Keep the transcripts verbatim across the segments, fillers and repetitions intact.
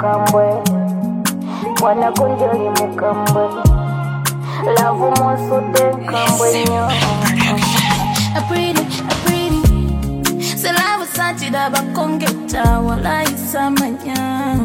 mukambwe wana kunjoli mukambwe lavu mosude nkambwe nyo Aprili, Aprili Selavu santi daba kongeta wala isamanya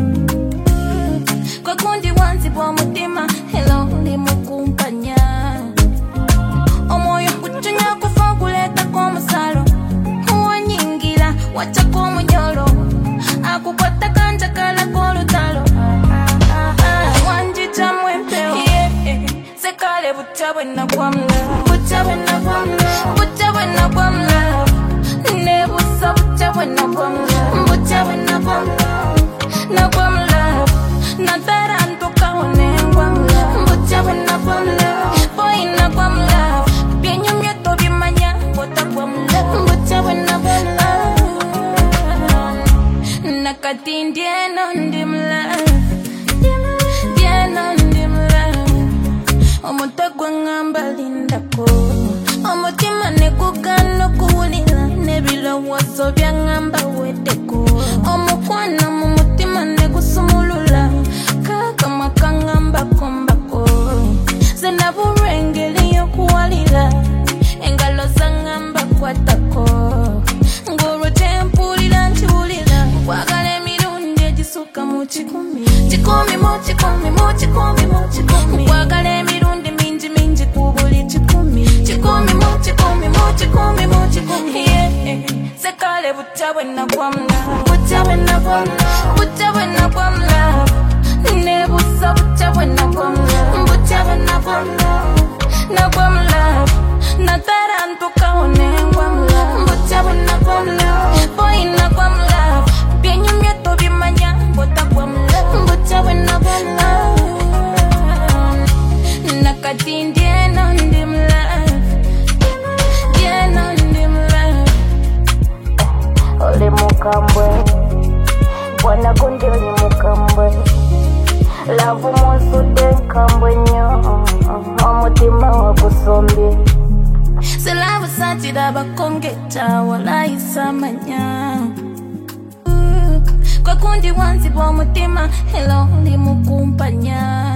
Kwa kundi wanzi bwa mutima hello li mukumpanya Omoyo kuchunya kufaguleta kwa musalo Huwa nyingira wacha kwa munyolo Akukwata kanja kala kwa lutalo Wanji chamwe mpeo Sekale butawe na kwa mla Butawe na kwa mla Butawe na kwa mla Nebusa butawe na kwa mla Butawe na kwa mla Na kwa mla Natara antoka wanengwa mla Butawe na kwa mla Boy na kwa mla Pienyo mieto bimanya Bota kwa mla Butawe na kwa mla Nakatindie ndi mla Diena ndi mla Omutagwa ngamba lindako Omutima nekugano kuwulila Nebilo waso bya ngamba wedeko Omukwana mu mutima nekusumulula Kaka makangamba kombako Zena burengeli yokuwalila Engalo za ngamba kwatako Nguru tempulila nchiwulila Kwagale mirundi jisuka mu chikumi Chikumi mu chikumi mu chikumi mu chikumi Kwagale mirundi minji minji kubuli chikumi Chikumi mu chikumi mu chikumi mu chikumi yeah. Sekale butawe na kwa mla Butawe na kwa mla Butawe na kwa mla Nebusa butawe na kwa mla Butawe na kwa mla Na kwa mla Natara antuka wanengwa mla Butawe na kwa mla Boy na kwa mla Pienyo mieto bimanya Bota kwa mla Butawe na kwa mla Nakatindie na ndi mla Diena ndi mla Ole mukambwe wana kunjoli mukambwe lavu mosude nkambwe nyo omutima wakusombye Selavu santi daba kongeta wala isamanya Kwa kundi wanzi bwa mutima hello li mukumpanya